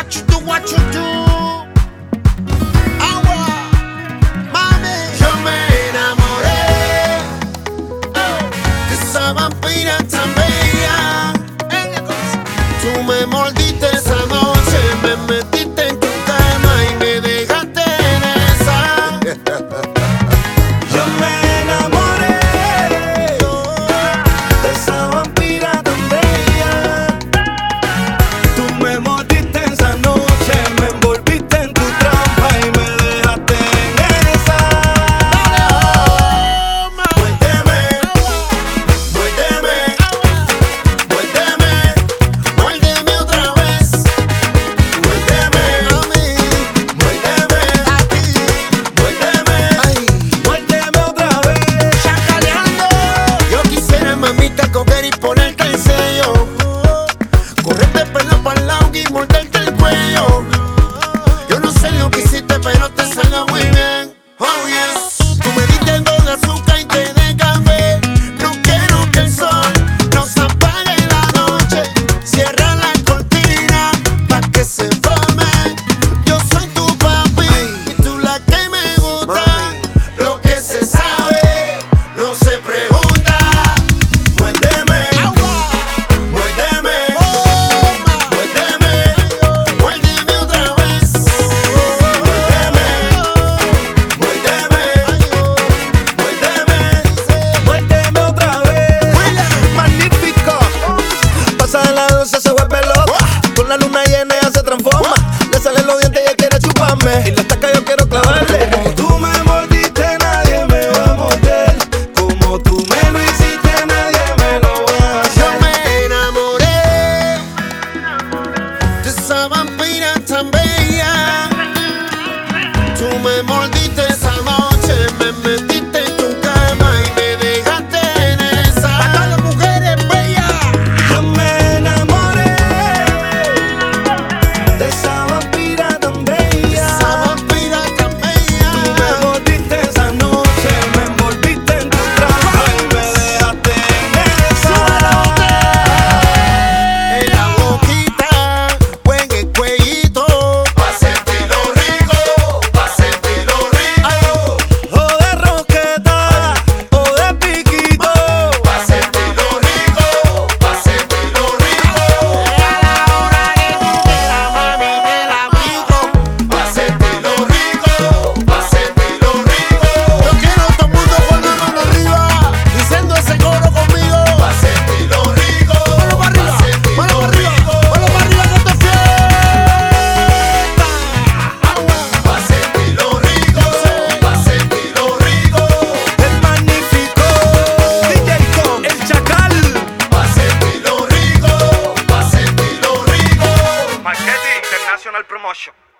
what you do. Agua, mami. Yo me enamoré de esa vampira tan bella. Tú me mordiste esa noche, me metiste en tu cama y me dejaste en esa. Yo me enamoré de esa vampira tan bella. Tú me mordiste esa noche, me envolviste en tu trampa y me dejaste en esa. Muérdeme, muérdeme, muérdeme, muérdeme otra vez. Muérdeme a mí, muérdeme a ti, muérdeme, muérdeme otra vez. Chacaleando, yo quisiera, mamita, coger y ponerte el sello. Correrte pelo para el lado y morderte el cuello. Yo no sé lo que hiciste, pero te salió muy bien. Oh yes. Tú me diste dos de azúcar y té de café. No quiero que el sol nos apague la noche. Cierra la cortina pa' que se forme. Yo soy tu papi y tú la que me gusta. Lo que se sabe no se pregunta. Muérdeme, muérdeme, muérdeme, muérdeme otra vez. Muérdeme, muérdeme, muérdeme, muérdeme otra vez. Magnífico. Pasa de la 12, se vuelve loca. Con la luna llena ella se transforma. Le salen los dientes y ella quiere chuparme. Y la estaca yo quiero clavarle. Como tú me mordiste, nadie me va a morder. Como tú me lo hiciste, nadie me lo va a hacer. Yo me enamoré de esa vampira tan bella. Tú me mordiste esa noche, me metiste en tu cama y me dejaste en esa. A todas las mujeres bellas. Yo me enamoré de esa vampira tan bella. Esa vampira tan bella. Tú me mordiste esa noche, me envolviste en tu trampa y me dejaste en esa. En la boquita o en el cuellito. Pa' sentirlo rico, pa' sentirlo rico. O de rosqueta o de piquito. Pa' sentirlo rico, pa' sentirlo rico. A la hora que tú quieras, mami, me la pico. Pa' sentirlo rico, pa' sentirlo rico. Yo quiero todo el mundo con la mano arriba, diciendo ese coro conmigo. Pa' sentirlo rico, mano para arriba, mano para arriba, mano para arriba que esto es fiesta. Pa' sentirlo rico, pa' sentirlo rico. El magnífico DJ Con, el chacal. Pa' sentirlo rico, pa' sentirlo rico. Marketing International Promotion.